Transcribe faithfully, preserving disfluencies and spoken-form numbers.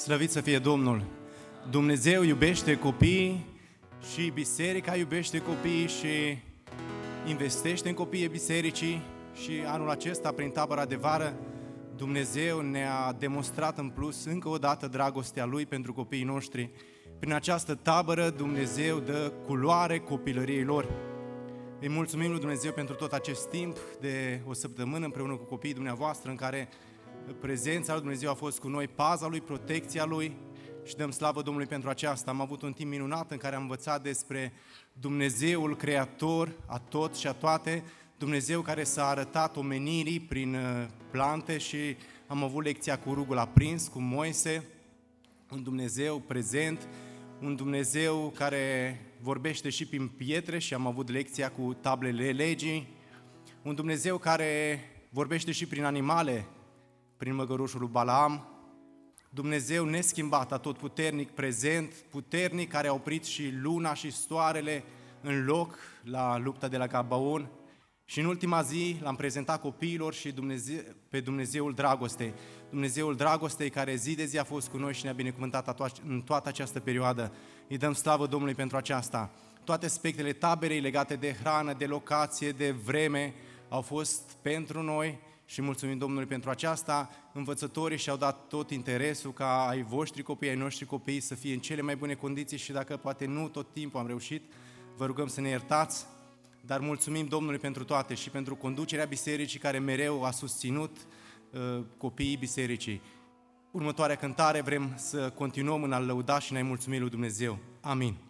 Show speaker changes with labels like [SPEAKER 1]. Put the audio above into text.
[SPEAKER 1] Slăvit să fie Domnul! Dumnezeu iubește copiii și biserica iubește copiii și investește în copiii bisericii și anul acesta, prin tabăra de vară, Dumnezeu ne-a demonstrat în plus încă o dată dragostea Lui pentru copiii noștri. Prin această tabără Dumnezeu dă culoare copilăriei lor. Îi mulțumim lui Dumnezeu pentru tot acest timp de o săptămână împreună cu copiii dumneavoastră în care prezența lui Dumnezeu a fost cu noi, paza Lui, protecția Lui și dăm slavă Domnului pentru aceasta. Am avut un timp minunat în care am învățat despre Dumnezeul Creator a tot și a toate, Dumnezeu care s-a arătat omenirii prin plante și am avut lecția cu rugul aprins, cu Moise, un Dumnezeu prezent, un Dumnezeu care vorbește și prin pietre și am avut lecția cu tablele legii, un Dumnezeu care vorbește și prin animale, prin măgărușul lui Balaam, Dumnezeu neschimbat, atotputernic, prezent, puternic, care a oprit și luna și soarele în loc la lupta de la Gabaon. Și în ultima zi l-am prezentat copiilor și Dumnezeu, pe Dumnezeul Dragostei. Dumnezeul Dragostei care zi de zi a fost cu noi și ne-a binecuvântat în toată această perioadă. Îi dăm slavă Domnului pentru aceasta. Toate aspectele taberei legate de hrană, de locație, de vreme au fost pentru noi și mulțumim Domnului pentru aceasta. Învățătorii și-au dat tot interesul ca ai voștri copii, ai noștri copii să fie în cele mai bune condiții și dacă poate nu tot timpul am reușit, vă rugăm să ne iertați. Dar mulțumim Domnului pentru toate și pentru conducerea bisericii care mereu a susținut uh, copiii bisericii. Următoarea cântare vrem să continuăm în a lăuda și în a-i mulțumi lui Dumnezeu. Amin.